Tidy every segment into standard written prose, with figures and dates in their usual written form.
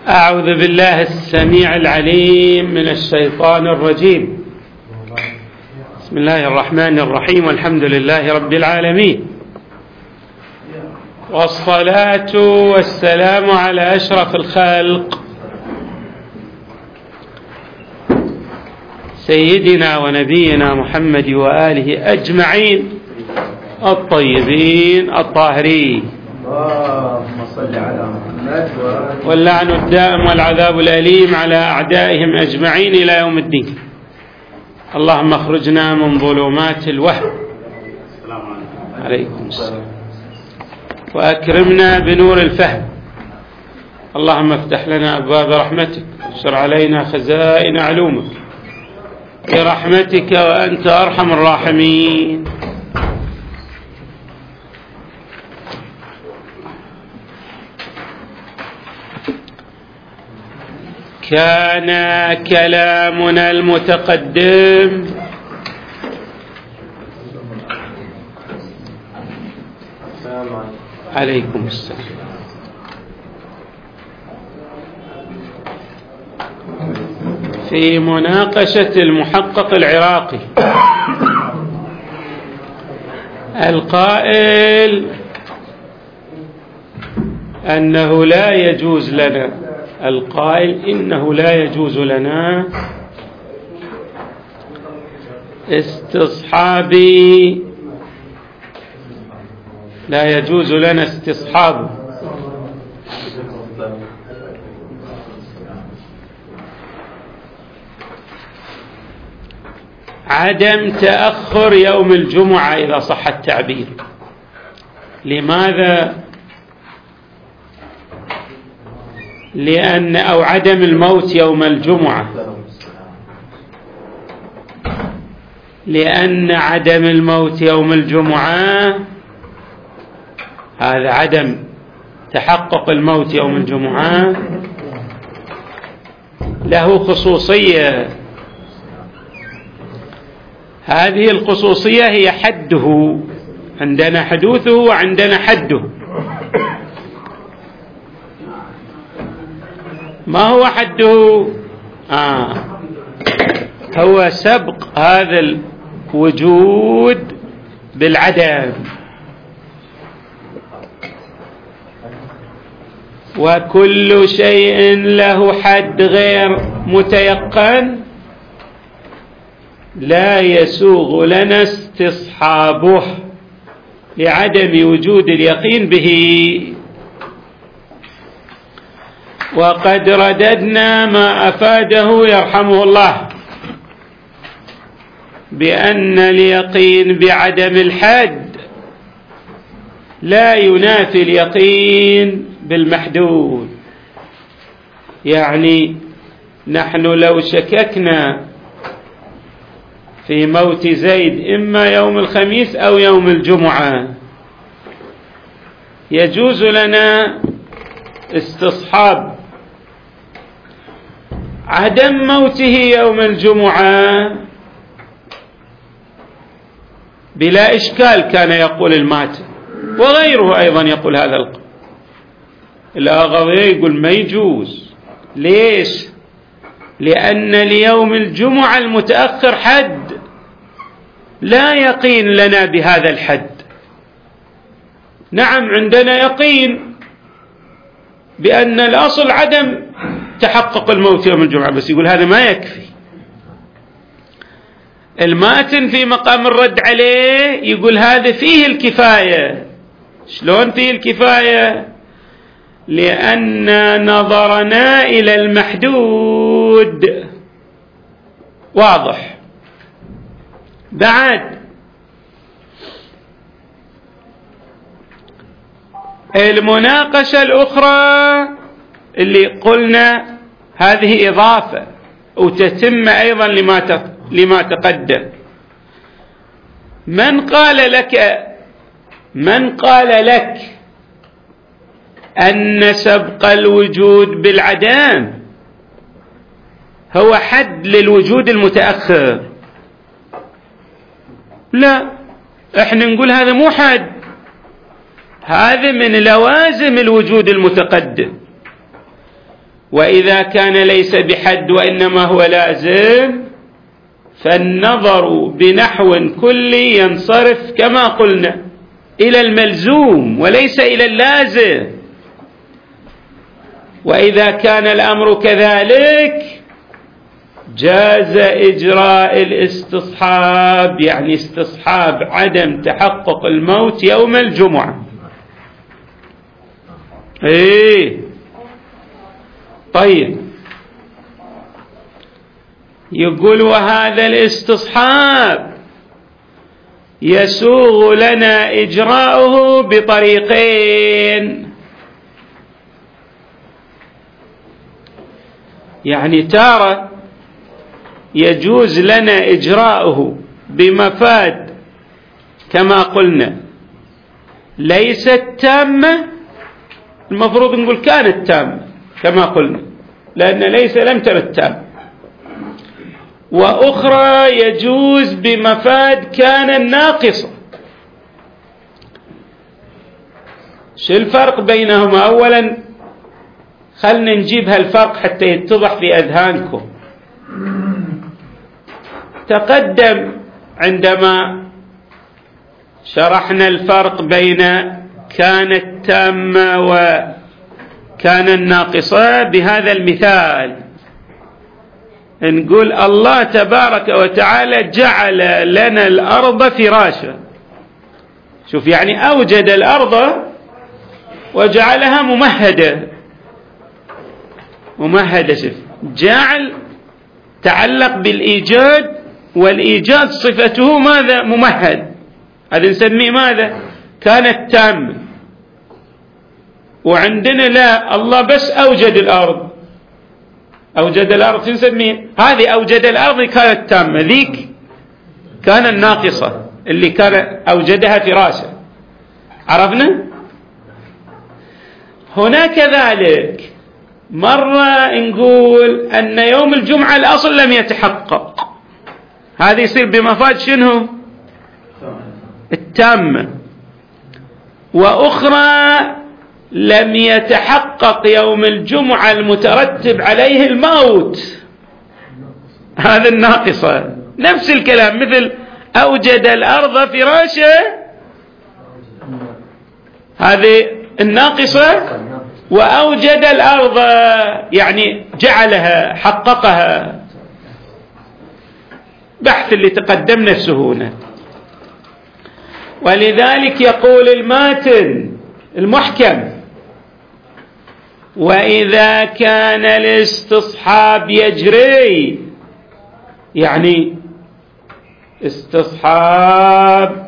أعوذ بالله السميع العليم من الشيطان الرجيم. بسم الله الرحمن الرحيم، والحمد لله رب العالمين، والصلاة والسلام على أشرف الخلق سيدنا ونبينا محمد وآله أجمعين الطيبين الطاهرين، اللهم صل على محمد واللعن الدائم والعذاب الأليم على أعدائهم أجمعين إلى يوم الدين. اللهم اخرجنا من ظلمات الوهم عليكم السلام، وأكرمنا بنور الفهم. اللهم افتح لنا أبواب رحمتك، وانشر علينا خزائن علومك برحمتك وأنت أرحم الراحمين. كان كلامنا المتقدم عليكم السلام في مناقشة المحقق العراقي القائل أنه لا يجوز لنا إنه لا يجوز لنا استصحاب عدم تأخر يوم الجمعة إذا صح التعبير. لماذا؟ أو عدم الموت يوم الجمعة، لأن عدم الموت يوم الجمعة هذا عدم تحقق الموت يوم الجمعة له خصوصية. هذه الخصوصية هي حده، عندنا حدوثه وعندنا حده. ما هو حده؟ هو سبق هذا الوجود بالعدم، وكل شيء له حد غير متيقن لا يسوغ لنا استصحابه لعدم وجود اليقين به. وقد رددنا ما أفاده يرحمه الله بأن اليقين بعدم الحد لا ينافي اليقين بالمحدود. يعني نحن لو شككنا في موت زيد إما يوم الخميس أو يوم الجمعة يجوز لنا استصحاب عدم موته يوم الجمعة بلا إشكال. كان يقول الماتم وغيره أيضا يقول هذا القول. الآغاوي يقول ما يجوز. ليش؟ لأن ليوم الجمعة المتأخر حد لا يقين لنا بهذا الحد. نعم عندنا يقين بأن الأصل عدم تحقق الموت يوم الجمعة، بس يقول هذا ما يكفي. الماتن في مقام الرد عليه يقول هذا فيه الكفاية. شلون فيه الكفاية؟ لأن نظرنا إلى المحدود واضح. بعد المناقشة الأخرى اللي قلنا هذه إضافة وتتم أيضا لما تقدم. من قال لك أن سبق الوجود بالعدم هو حد للوجود المتأخر؟ لا، احنا نقول هذا مو حد، هذا من لوازم الوجود المتقدم. وإذا كان ليس بحد وإنما هو لازم فالنظر بنحو كلي ينصرف كما قلنا إلى الملزوم وليس إلى اللازم. وإذا كان الأمر كذلك جاز إجراء الاستصحاب، يعني استصحاب عدم تحقق الموت يوم الجمعة. طيب، يقول وهذا الاستصحاب يسوغ لنا إجراؤه بطريقين، يعني تارة يجوز لنا إجراؤه بمفاد كما قلنا ليست تامة، المفروض نقول كانت تامة كما قلنا لأن ليس لم ترد تامة، وأخرى يجوز بمفاد كان ناقصة. شو الفرق بينهما؟ أولا خلنا نجيب هالفرق حتى يتضح في أذهانكم. تقدم عندما شرحنا الفرق بين كانت تامة وكان الناقصة بهذا المثال، نقول الله تبارك وتعالى جعل لنا الأرض فراشا. شوف، يعني أوجد الأرض وجعلها ممهدة. شوف، جعل تعلق بالإيجاد، والإيجاد صفته ماذا؟ ممهد. هذا نسميه ماذا؟ كانت تامة. وعندنا لا، الله بس أوجد الأرض، أوجد الأرض نسميه هذه أوجد الأرض كانت تامة، ذيك كان الناقصة اللي كان أوجدها فراشة. عرفنا؟ هنا كذلك مرة نقول أن يوم الجمعة الأصل لم يتحقق، هذا يصير بمفاد شنو؟ التامة. وأخرى لم يتحقق يوم الجمعة المترتب عليه الموت، هذا الناقصة. نفس الكلام، مثل أوجد الأرض فراشا، هذه الناقصة، وأوجد الأرض يعني جعلها، حققها. بحث اللي تقدم نفسه هنا. ولذلك يقول الماتن المحكم: وإذا كان الاستصحاب يجري، يعني استصحاب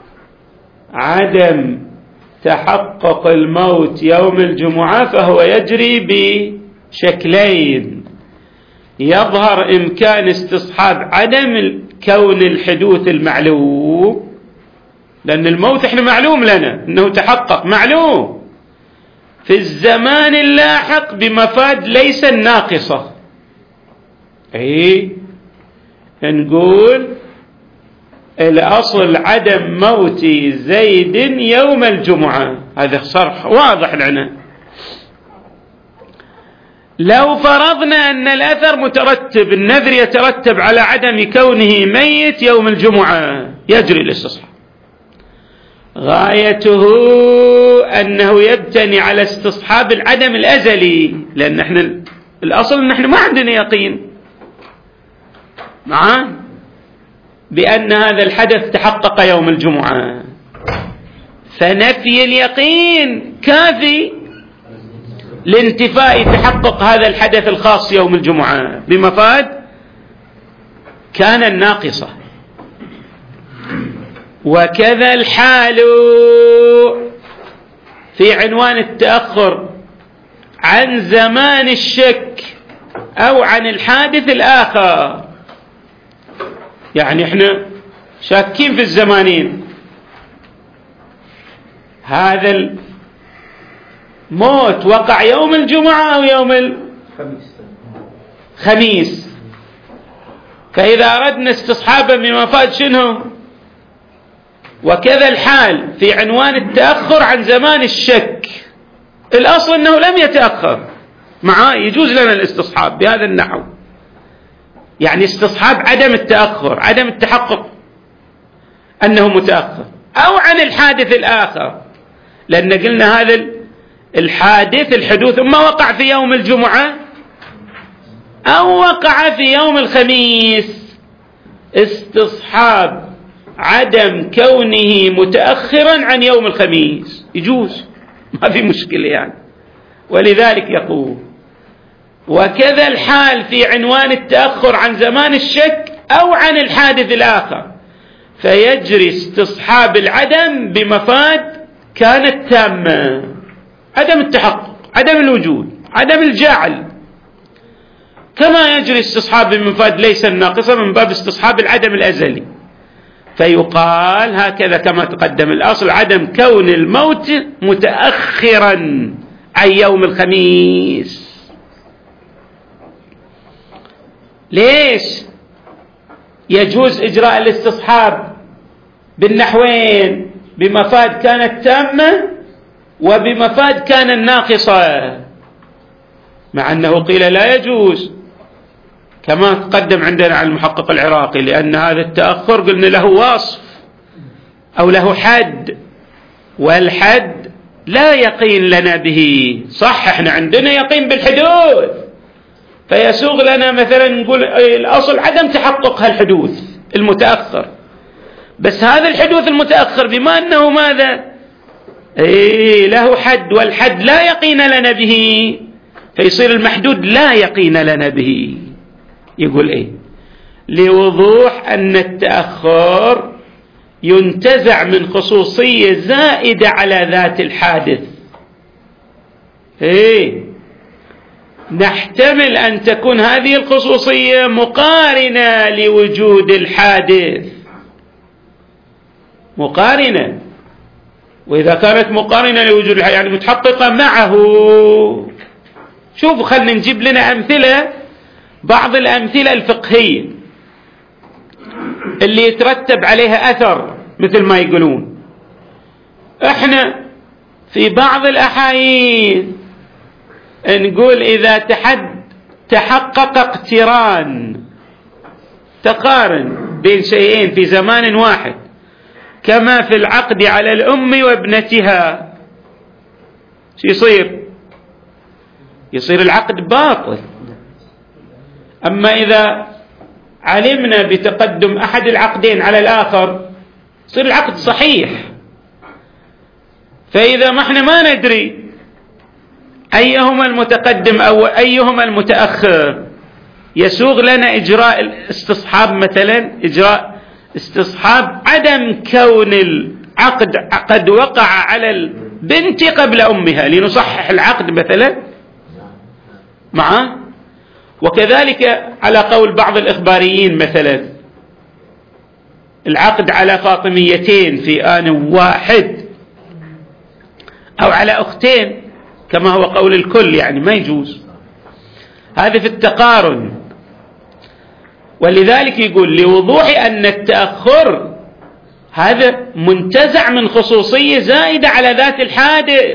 عدم تحقق الموت يوم الجمعة، فهو يجري بشكلين: يظهر إمكان استصحاب عدم كون الحدوث المعلوم، لأن الموت احنا معلوم لنا أنه تحقق، معلوم في الزمان اللاحق بمفاد ليس الناقصة. نقول الأصل عدم موت زيد يوم الجمعة، هذا صرح واضح لنا. لو فرضنا أن الأثر مترتب، النذر يترتب على عدم كونه ميت يوم الجمعة، يجري الاستصحاب. غايته أنه يبتني على استصحاب العدم الأزلي، لأن احنا الأصل أن احنا ما عندنا يقين بأن هذا الحدث تحقق يوم الجمعة، فنفي اليقين كافي لانتفاء تحقق هذا الحدث الخاص يوم الجمعة بمفاد كان الناقصة. وكذا الحال في عنوان التأخر عن زمان الشك أو عن الحادث الآخر، يعني احنا شاكين في الزمانين، هذا الموت وقع يوم الجمعة أو يوم الخميس، فإذا أردنا استصحابا بمفاد شنو؟ وكذا الحال في عنوان التأخر عن زمان الشك، الأصل أنه لم يتأخر، معاه يجوز لنا الاستصحاب بهذا النحو، يعني استصحاب عدم التأخر، عدم التحقق أنه متأخر، أو عن الحادث الآخر، لأن قلنا هذا الحادث الحدوث ما وقع في يوم الجمعة أو وقع في يوم الخميس، استصحاب عدم كونه متأخرا عن يوم الخميس يجوز، ما في مشكلة يعني. ولذلك يقول وكذا الحال في عنوان التأخر عن زمان الشك أو عن الحادث الآخر، فيجري استصحاب العدم بمفاد كانت تامة، عدم التحقق، عدم الوجود، عدم الجعل، كما يجري استصحاب بمفاد ليس الناقصة من باب استصحاب العدم الأزلي. فيقال هكذا كما تقدم الأصل عدم كون الموت متأخرا عن يوم الخميس. ليش يجوز إجراء الاستصحاب بالنحوين، بمفاد كانت تامة وبمفاد كان الناقصة، مع أنه قيل لا يجوز كما تقدم عندنا عن المحقق العراقي، لأن هذا التأخر قلنا له وصف أو له حد، والحد لا يقين لنا به. صح احنا عندنا يقين بالحدوث، فيسوغ لنا مثلا نقول الأصل عدم تحقق هالحدوث المتأخر، بس هذا الحدوث المتأخر بما أنه ماذا له حد، والحد لا يقين لنا به، فيصير المحدود لا يقين لنا به. يقول لوضوح أن التأخر ينتزع من خصوصية زائدة على ذات الحادث. نحتمل أن تكون هذه الخصوصية مقارنة لوجود الحادث، مقارنة، وإذا كانت مقارنة لوجود الحادث يعني متحققة معه. شوفوا خلنا نجيب لنا أمثلة، بعض الأمثلة الفقهية اللي يترتب عليها أثر، مثل ما يقولون احنا في بعض الأحايين نقول إذا تحقق اقتران، تقارن بين شيئين في زمان واحد، كما في العقد على الأم وابنتها، شو يصير العقد باطل. أما إذا علمنا بتقدم أحد العقدين على الآخر يصير العقد صحيح. فإذا ما احنا ما ندري أيهما المتقدم أو أيهما المتأخر، يسوغ لنا إجراء الاستصحاب، مثلا إجراء استصحاب عدم كون العقد قد وقع على البنت قبل أمها لنصحح العقد مثلا معه. وكذلك على قول بعض الإخباريين مثلا العقد على فاطميتين في آن واحد، أو على أختين كما هو قول الكل، يعني ما يجوز، هذا في التقارن. ولذلك يقول لوضوح أن التأخر هذا منتزع من خصوصية زائدة على ذات الحادث،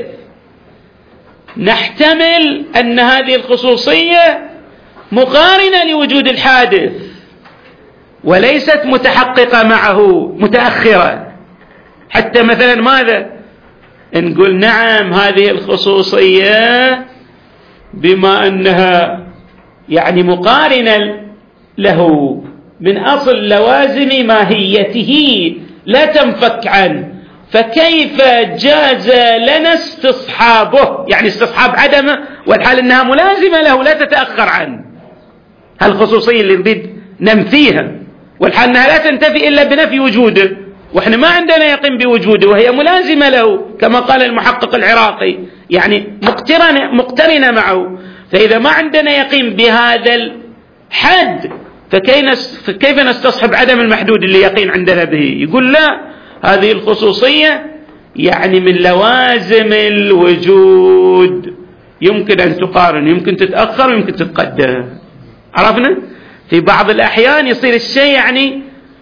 نحتمل أن هذه الخصوصية مقارنة لوجود الحادث وليست متحققة معه متأخرة. حتى مثلا ماذا نقول نعم هذه الخصوصية بما أنها يعني مقارنة له من أصل لوازم ماهيته لا تنفك عنه، فكيف جاز لنا استصحابه، يعني استصحاب عدمه والحال أنها ملازمة له لا تتأخر عنه، هالخصوصية اللي نريد ننفيها، والحال أنها لا تنتفي إلا بنفي وجوده، وإحنا ما عندنا يقين بوجوده وهي ملازمة له كما قال المحقق العراقي، يعني مقترنة معه. فإذا ما عندنا يقين بهذا الحد فكيف نستصحب عدم المحدود اللي يقين عندنا به؟ يقول لا، هذه الخصوصية يعني من لوازم الوجود، يمكن أن تقارن، يمكن تتأخر ويمكن تتقدم. عرفنا؟ في بعض الأحيان يصير الشيء يعني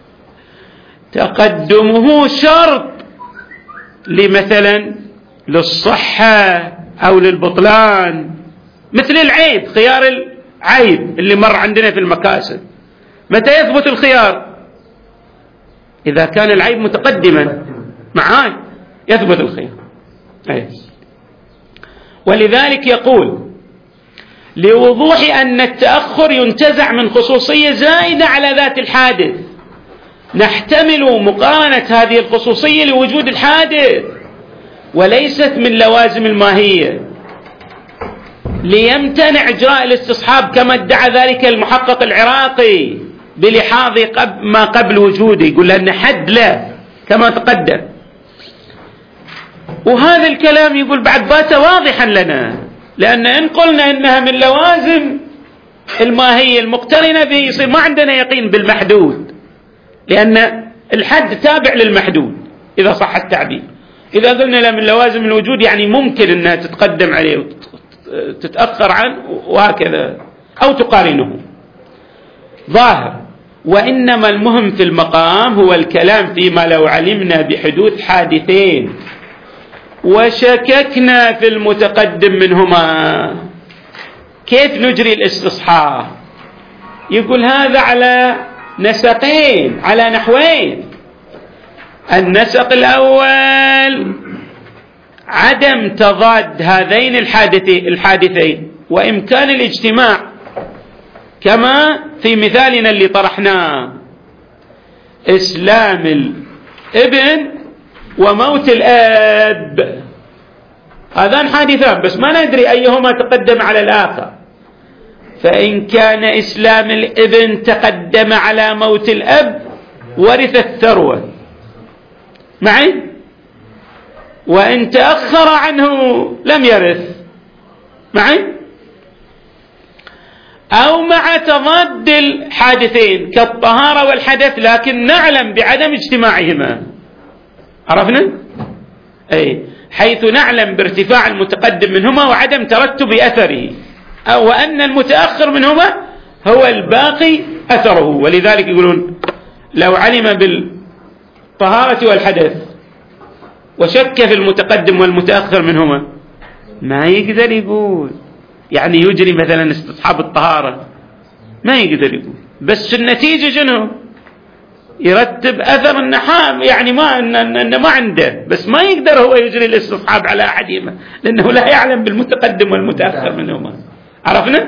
تقدمه شرط مثلا للصحة أو للبطلان، مثل العيب، خيار العيب اللي مر عندنا في المكاسب. متى يثبت الخيار؟ إذا كان العيب متقدما معاي يثبت الخيار. ولذلك يقول لوضوح أن التأخر ينتزع من خصوصية زائدة على ذات الحادث، نحتمل مقارنة هذه الخصوصية لوجود الحادث وليست من لوازم الماهية، ليمتنع إجراء الاستصحاب كما ادعى ذلك المحقق العراقي بلحاظ ما قبل وجوده، يقول لأن حد لا كما تقدم. وهذا الكلام يقول بعد بات واضحا لنا، لأن إن قلنا إنها من لوازم الماهية المقترنة به يصير ما عندنا يقين بالمحدود، لأن الحد تابع للمحدود إذا صح التعبير. إذا قلنا لا من لوازم الوجود يعني ممكن أنها تتقدم عليه وتتأخر عنه وهكذا أو تقارنه ظاهر. وإنما المهم في المقام هو الكلام فيما لو علمنا بحدوث حادثين وشككنا في المتقدم منهما كيف نجري الاستصحاب. يقول هذا على نسقين، على نحوين. النسق الأول عدم تضاد هذين الحادثين وإمكان الاجتماع كما في مثالنا اللي طرحناه، إسلام الابن وموت الأب، هذان حادثان بس ما ندري أيهما تقدم على الآخر. فإن كان إسلام الابن تقدم على موت الأب ورث الثروة معي، وإن تأخر عنه لم يرث معي، أو مع تضاد الحادثين كالطهارة والحدث لكن نعلم بعدم اجتماعهما. عرفنا؟ حيث نعلم بارتفاع المتقدم منهما وعدم ترتب أثره، أو أن المتأخر منهما هو الباقي أثره. ولذلك يقولون لو علم بالطهارة والحدث وشك في المتقدم والمتأخر منهما ما يقدر يقول، يعني يجري مثلا استصحاب الطهارة ما يقدر يقول، بس النتيجة شنو؟ يرتب أثر النحام، يعني ما عنده، بس ما يقدر هو يجري الاستصحاب على أحدهما لأنه لا يعلم بالمتقدم والمتأخر منهما. عرفنا؟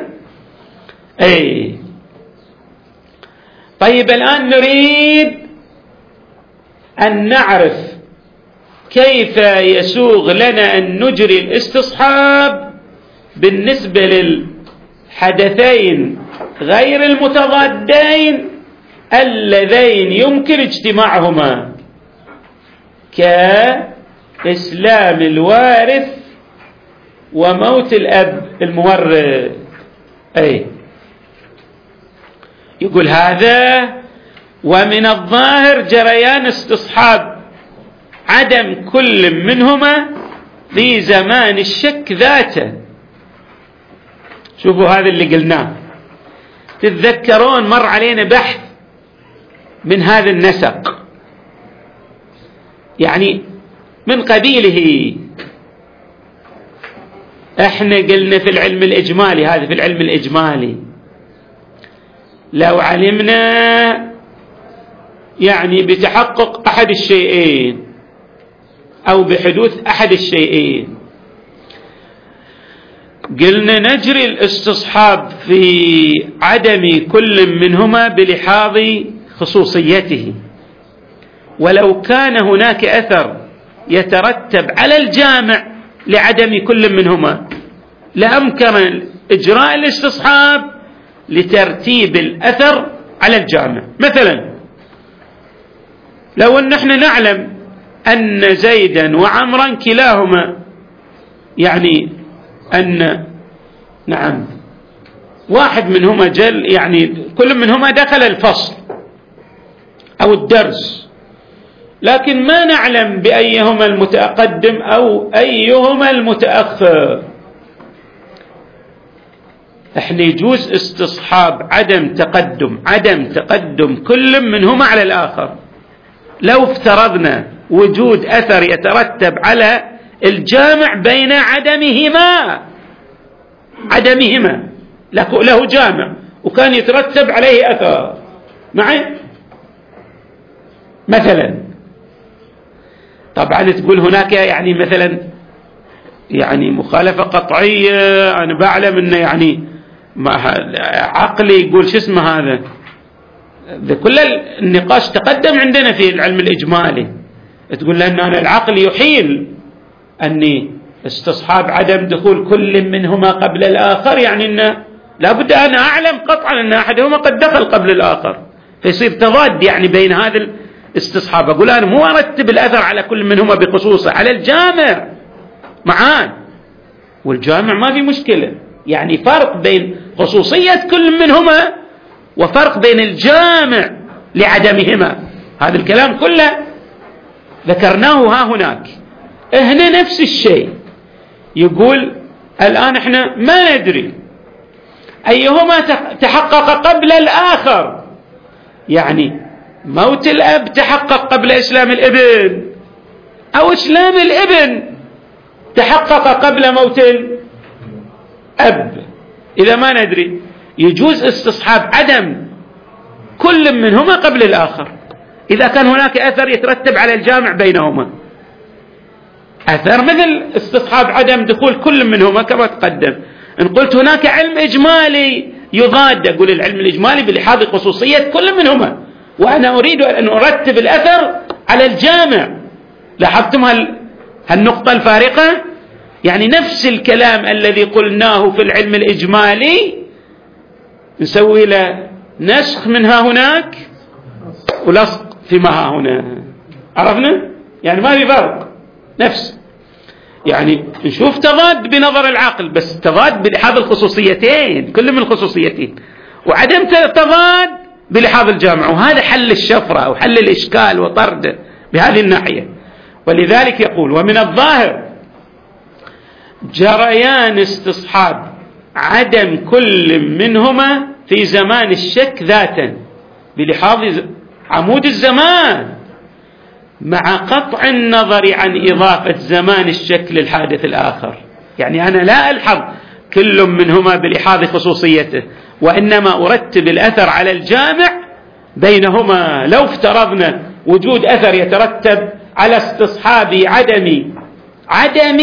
طيب الآن نريد أن نعرف كيف يسوغ لنا أن نجري الاستصحاب بالنسبة للحدثين غير المتضادين اللذين يمكن اجتماعهما كإسلام الوارث وموت الأب المورث. يقول هذا ومن الظاهر جريان استصحاب عدم كل منهما في زمان الشك ذاته. شوفوا هذا اللي قلناه، تتذكرون مر علينا بحث من هذا النسق، يعني من قبيله. احنا قلنا في العلم الإجمالي، هذا في العلم الإجمالي لو علمنا يعني بتحقق أحد الشيئين أو بحدوث أحد الشيئين قلنا نجري الاستصحاب في عدم كل منهما بلحاظ خصوصيته، ولو كان هناك أثر يترتب على الجامع لعدم كل منهما لأمكن إجراء الاستصحاب لترتيب الأثر على الجامع. مثلا لو أن احنا نعلم أن زيدا وعمرا كلاهما يعني أن نعم واحد منهما يعني كل منهما دخل الفصل أو الدرس، لكن ما نعلم بأيهما المتقدم أو أيهما المتأخر. احنا يجوز استصحاب عدم تقدم كل منهما على الآخر لو افترضنا وجود أثر يترتب على الجامع بين عدمهما. عدمهما، له جامع وكان يترتب عليه أثر معي مثلا. طبعا تقول هناك يعني مثلا يعني مخالفة قطعية، أنا بعلم أنه يعني عقلي يقول شو اسمه هذا، كل النقاش تقدم عندنا في العلم الإجمالي، تقول لأن أنا العقل يحيل أني استصحاب عدم دخول كل منهما قبل الآخر، يعني أنه لابد أن أعلم قطعا أن أحدهما قد دخل قبل الآخر، فيصير تضاد يعني بين هذا الاستصحاب. أقول أنا مو أرتب الأثر على كل منهما بخصوصه، على الجامع معان، والجامع ما في مشكلة، يعني فرق بين خصوصية كل منهما وفرق بين الجامع لعدمهما. هذا الكلام كله ذكرناه ها هناك. هنا نفس الشيء، يقول الآن احنا ما ندري أيهما تحقق قبل الآخر، يعني موت الأب تحقق قبل إسلام الابن أو إسلام الابن تحقق قبل موت الأب. إذا ما ندري يجوز استصحاب عدم كل منهما قبل الآخر إذا كان هناك أثر يترتب على الجامع بينهما، أثر مثل استصحاب عدم دخول كل منهما كما تقدم. إن قلت هناك علم إجمالي يضاد، أقول العلم الإجمالي بلحاظ خصوصية كل منهما، وأنا أريد أن أرتب الأثر على الجامع. لاحظتم هالنقطة الفارقة؟ يعني نفس الكلام الذي قلناه في العلم الإجمالي نسوي له نسخ من ها هناك ولصق فيما ها هنا. عرفنا؟ يعني ما في فرق، نفس يعني نشوف تضاد بنظر العقل، بس تضاد بلحاظ الخصوصيتين، كل من الخصوصيتين، وعدم تضاد بلحاظ الجامع. وهذا حل الشفرة أو حل الإشكال وطرده بهذه الناحية. ولذلك يقول ومن الظاهر جريان استصحاب عدم كل منهما في زمان الشك ذاتا بلحاظ عمود الزمان، مع قطع النظر عن إضافة زمان الشك للحادث الآخر. يعني أنا لا ألحظ كل منهما بلحاظ خصوصيته، وإنما أرتب الأثر على الجامع بينهما. لو افترضنا وجود أثر يترتب على استصحاب عدم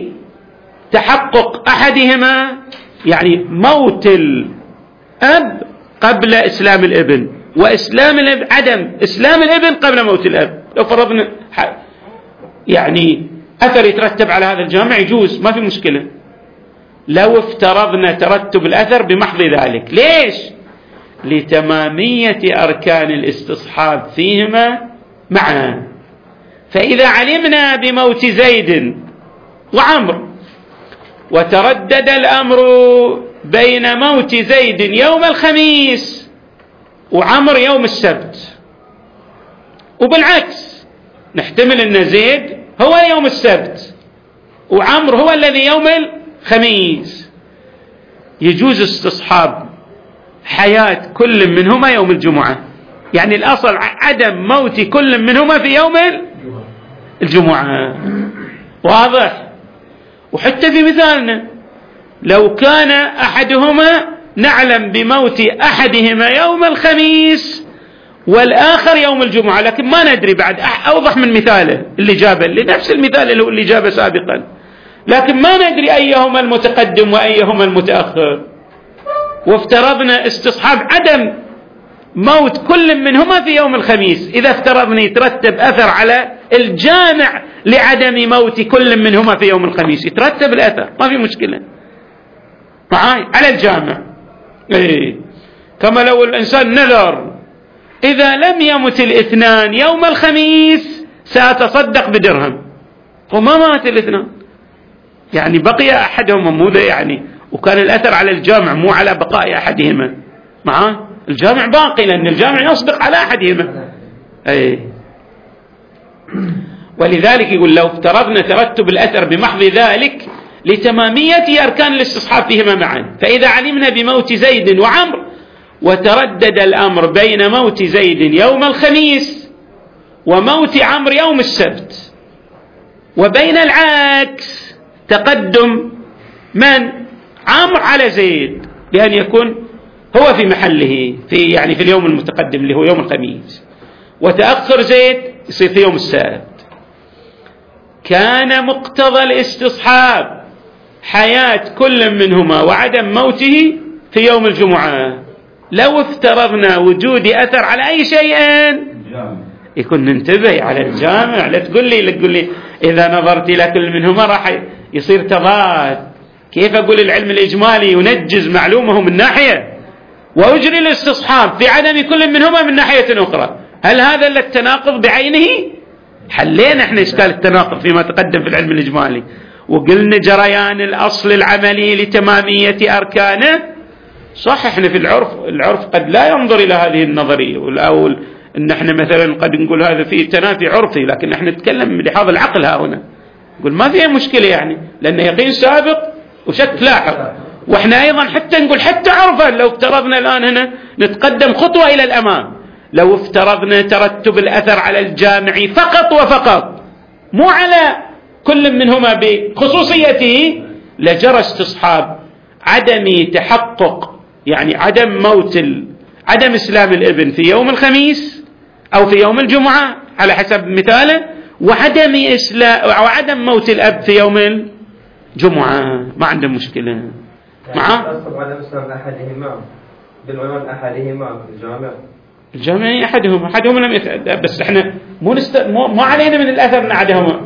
تحقق أحدهما، يعني موت الأب قبل إسلام الابن، وإسلام الابن عدم إسلام الابن قبل موت الأب، لو فرضنا يعني أثر يترتب على هذا الجامع يجوز، ما في مشكلة. لو افترضنا ترتب الأثر بمحض ذلك، ليش؟ لتمامية أركان الاستصحاب فيهما معا. فإذا علمنا بموت زيد وعمر وتردد الأمر بين موت زيد يوم الخميس وعمر يوم السبت، وبالعكس نحتمل أن زيد هو يوم السبت وعمر هو الذي يوم الخميس، يجوز استصحاب حياة كل منهما يوم الجمعة. يعني الأصل عدم موت كل منهما في يوم الجمعة، واضح؟ وحتى في مثالنا لو كان أحدهما نعلم بموت أحدهما يوم الخميس والآخر يوم الجمعة، لكن ما ندري، بعد أوضح من مثاله اللي جابه، لنفس المثال اللي جابه سابقا، لكن ما ندري أيهما المتقدم وأيهما المتأخر. وافترضنا استصحاب عدم موت كل منهما في يوم الخميس، إذا افترضنا يترتب أثر على الجامع لعدم موت كل منهما في يوم الخميس، يترتب الأثر ما في مشكلة معاي على الجامع. كما لو الإنسان نذر إذا لم يمت الاثنان يوم الخميس سأتصدق بدرهم، وما مات الاثنان، يعني بقي أحدهما، مو يعني، وكان الأثر على الجامع مو على بقاء أحدهما، معاه الجامع باقي لأن الجامع يصدق على أحدهما. ولذلك يقول لو افترضنا ترتب الأثر بمحض ذلك لتمامية أركان الاستصحاب فيهما معا، فإذا علمنا بموت زيد وعمر وتردد الأمر بين موت زيد يوم الخميس وموت عمرو يوم السبت، وبين العكس تقدم من عمرو على زيد بأن يكون هو في محله في اليوم المتقدم اللي هو يوم الخميس، وتأخر زيد يصير في يوم السبت. كان مقتضى الاستصحاب حياة كل منهما وعدم موته في يوم الجمعة. لو افترضنا وجود أثر على أي شيء يكون ننتبه على الجامع. لا تقول لي إذا نظرت إلى كل منهما راح يصير تضاد. كيف أقول العلم الإجمالي ينجز معلومه من ناحية وأجري الاستصحاب في عدم كل منهما من ناحية أخرى؟ هل هذا التناقض بعينه؟ حلينا احنا إشكال التناقض فيما تقدم في العلم الإجمالي، وقلنا جريان الأصل العملي لتمامية أركانه. صح احنا في العرف قد لا ينظر إلى هذه النظرية، أو ان احنا مثلا قد نقول هذا فيه تنافي عرفي، لكن احنا نتكلم بلحاظ العقل ها هنا، نقول ما فيها مشكلة لأن يقين سابق وشك لاحق. واحنا ايضا حتى نقول حتى عرفا لو افترضنا الآن هنا نتقدم خطوة إلى الأمام، لو افترضنا ترتب الأثر على الجامع فقط وفقط مو على كل منهما بخصوصيته، لجرى استصحاب عدم تحقق عدم إسلام الابن في يوم الخميس أو في يوم الجمعة على حسب مثاله، وعدم موت الأب في يوم الجمعة. ما عنده مشكلة معه. عدم إسلام أحدهما بالعنوان أحدهما الجامع أحدهم لم يتأدب، بس احنا مو علينا من الأثر من أحدهما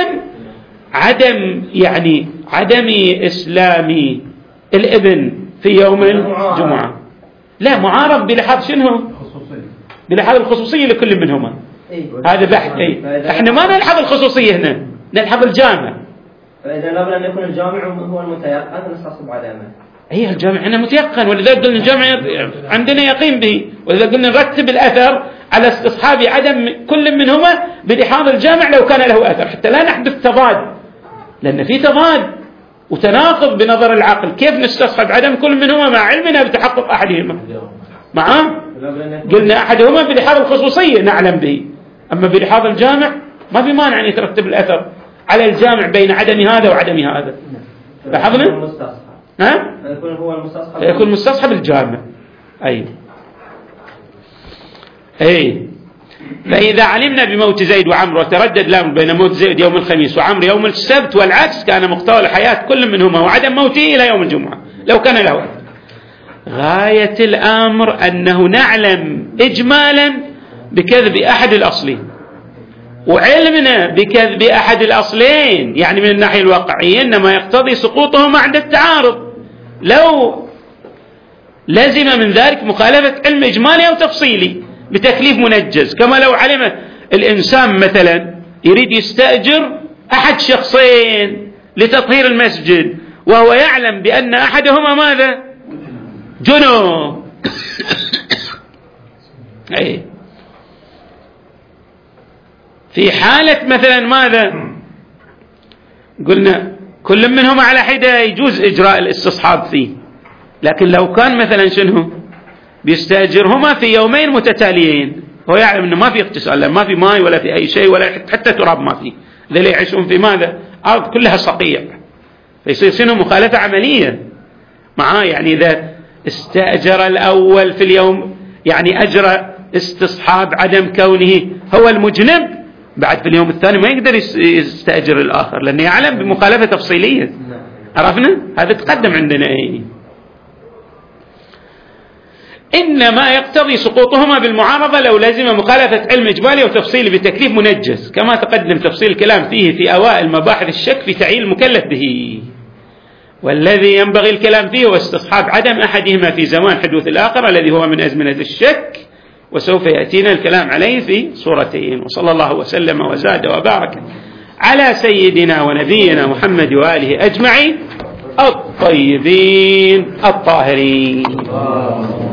عدم إسلام الابن في يوم الجمعة. لا، معارض بلحاظ شنو؟ بلحاظ الخصوصية لكل منهما. هذا بحث. احنا ما نلحظ الخصوصية هنا، نلحظ الجامع. فإذا لابد أن يكون الجامع هو المتيقن نستصحب عدمه. الجامع هنا متيقن، ولذلك قلنا الجامع عندنا يقين به، ولذلك قلنا نرتب الأثر على استصحاب عدم كل منهما بلحاظ الجامع لو كان له أثر، حتى لا نحدث تضاد، لأن في تضاد وتناقض بنظر العقل. كيف نستصحب عدم كل منهما مع علمنا بتحقق أحدهما؟ قلنا أحدهما بلحاظ الخصوصية نعلم به، أما بلحاظ الجامع ما في مانع أن يترتب الأثر على الجامع بين عدم هذا وعدم هذا. لاحظنا؟ يكون مستصحب الجامع. فإذا علمنا بموت زيد وعمرو وتردد الأمر بين موت زيد يوم الخميس وعمرو يوم السبت والعكس، كان مقتضى الحياة كل منهما وعدم موته إلى يوم الجمعة لو كان له أثر. غاية الأمر أنه نعلم إجمالا بكذب أحد الأصلين، وعلمنا بكذب أحد الأصلين من الناحية الواقعية إنما يقتضي سقوطهما عند التعارض. لو لزم من ذلك مخالفة علم إجمالي أو تفصيلي بتكليف منجز، كما لو علم الإنسان مثلا يريد يستأجر أحد شخصين لتطهير المسجد وهو يعلم بأن أحدهما ماذا؟ جنوب. في حالة مثلا ماذا؟ قلنا كل منهما على حدة يجوز إجراء الاستصحاب فيه، لكن لو كان مثلا شنو بيستأجرهما في يومين متتاليين، هو يعلم أنه ما في اغتسال، ما في ماء ولا في أي شيء ولا حتى تراب ما في، ذلك يعيشون في ماذا؟ أرض كلها صقيع، فيصير شنو مخالفة عملية معاه. إذا استأجر الأول في اليوم أجرى استصحاب عدم كونه هو المجنب، بعد في اليوم الثاني ما يقدر يستأجر الآخر لأنه يعلم بمخالفة تفصيلية. عرفنا؟ هذا تقدم عندنا. إنما يقتضي سقوطهما بالمعارضة لو لزم مخالفة علم إجمالي وتفصيل بتكليف منجز، كما تقدم تفصيل الكلام فيه في أوائل مباحث الشك في تعيين المكلف به. والذي ينبغي الكلام فيه هو استصحاب عدم أحدهما في زمان حدوث الآخر الذي هو من أزمنة الشك، وسوف يأتينا الكلام عليه في صورتين. وصلى الله وسلم وزاد وبارك على سيدنا ونبينا محمد وآله أجمعين الطيبين الطاهرين.